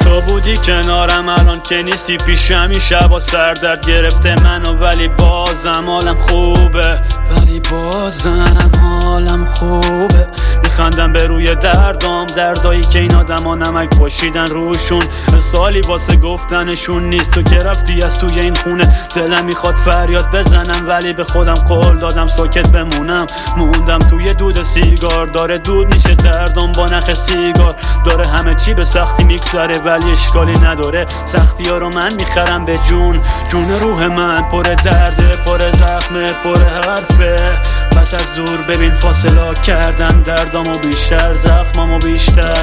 تو بودی کنارم الان که نیستی پیشمی، شبا سردرد گرفته منو ولی بازم حالم خوبه، میخندم به روی دردایی که این آدما نمک پاشیدن روشون، سالی واسه گفتنشون نیست. تو که رفتی از توی این خونه دلم میخواد فریاد بزنم، ولی به خودم قول دادم ساکت بمونم. موندم توی دود سیگار، داره دود میشه دردم با نخ سیگار، داره همه چی به سختی میگذره ولی اشکالی نداره. سختی ها رو من میخرم به جون روح من پر درده، پر زخمه، پر حرفه. پس از دور ببین فاصله کردن دردامو بیشتر، زخمامو بیشتر.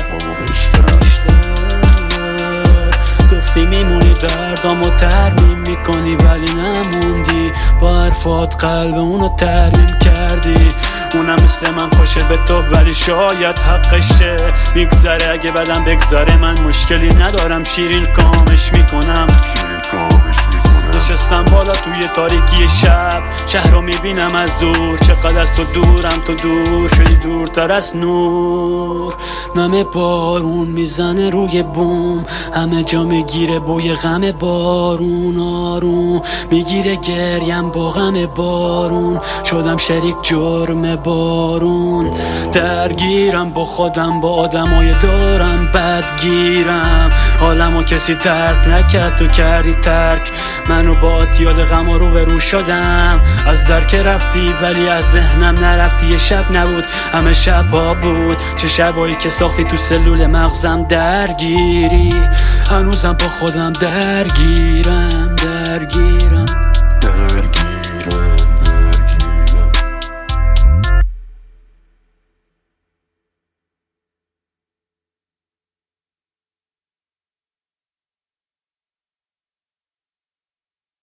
گفتی میمونی دردامو ترمیم میکنی ولی نموندی، با حرفات قلب اونو ترمیم کردی. اونم مثل من خوشه به تو ولی شاید حقشه، میگذره اگه بدم بگذره من مشکلی ندارم، شیرین کامش میکنم. نشستم بالا توی تاریکی شب، شهر رو میبینم از دور، چقدر از تو دورم، تو دور شدی دورتر از نور. نم بارون میزنه روی بوم، همه جا میگیره بوی غم بارون. آروم میگیره گریم با غم بارون، شدم شریک جرم بارون. درگیرم با خودم، با آدمای دارم بدگیرم، حالمو کسی درک نکرد، تو کردی ترک منو، با یاد غم رو به رو شدم. از در که رفتی ولی از ذهنم نرفتی، یه شب نبود همه شبها بود، چه شبایی که ساختی تو سلول مغزم درگیری. هنوزم با خودم درگیرم